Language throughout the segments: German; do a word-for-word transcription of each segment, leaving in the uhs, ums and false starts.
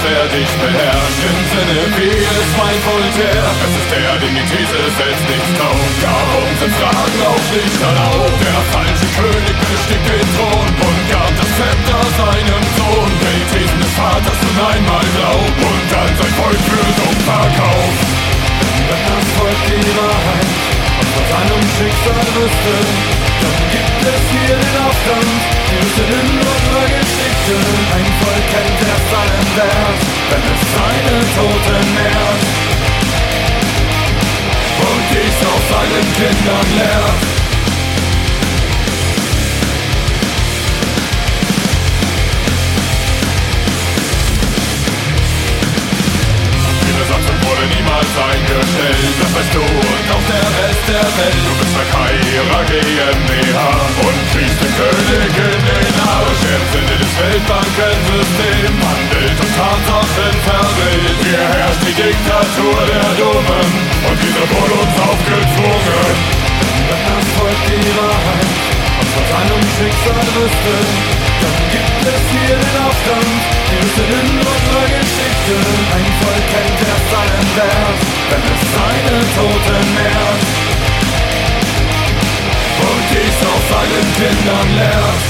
wer dich beherrscht. Im Sinne wie es meint Voltaire, es ist der, dem die These selbst nichts taugt. Darum sind Fragen auch nicht erlaubt. Der falsche König bestieg den Thron und gab das Zepter seinem Sohn, der die Thesen des Vaters nun einmal glaubt und dann sein Volk für dumm verkauft. Wenn das Volk die Wahrheit und von seinem Schicksal wüsste, dann gibt es hier den Aufstand, die Lüste in unserer Geschichte. Ein Volk kennt erst seinen Wert, wenn es seine Toten nährt und dies auch seinen Kindern lehrt. Wurde niemals eingestellt, das weißt du und auch der Rest der Welt. Du bist bei Kaira GmbH und kriegst den König in den Arsch. Im Sinne des Weltbankensystems handelt und Tatsachen verrät. Hier herrscht die Diktatur der Dummen und diese wurde uns aufgezwungen. Wenn das Volk die Wahrheit und von seinem Schicksal wüsste, dann gibt es hier den Aufstand, die Lüste in unserer Geschichte. Ein Volk kennt erst seinen Wert, wenn es seine Toten nährt und dies auch seinen Kindern lehrt.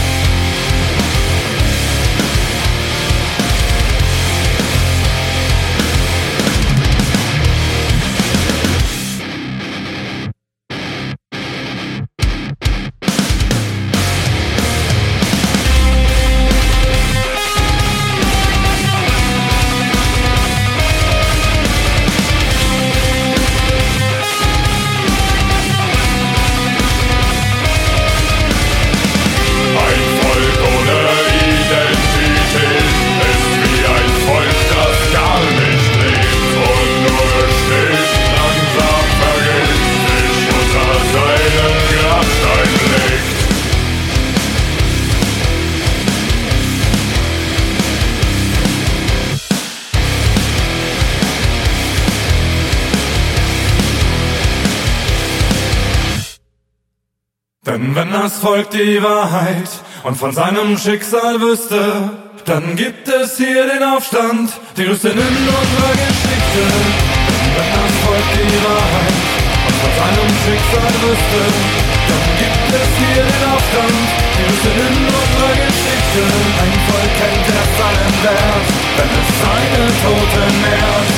Denn wenn das Volk die Wahrheit und von seinem Schicksal wüsste, dann gibt es hier den Aufstand, die Lüste in unserer Geschichte. Denn wenn das Volk die Wahrheit und von seinem Schicksal wüsste, dann gibt es hier den Aufstand, die Lüste in unserer Geschichte. Ein Volk kennt erst seinen Wert, wenn es seine Toten nährt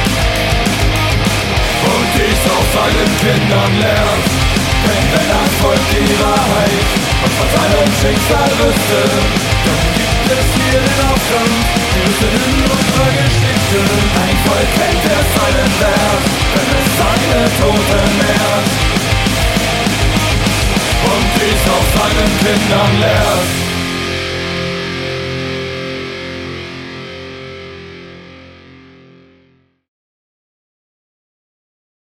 und dies auch seinen Kindern lehrt. Denn wenn das Volk die Wahrheit und von seinem Schicksal wüsste, dann gibt es hier den Aufstand, die Lüste in unserer Geschichte. Ein Volk kennt erst seinen Wert, wenn es seine Toten nährt und dies auch seinen Kindern lehrt.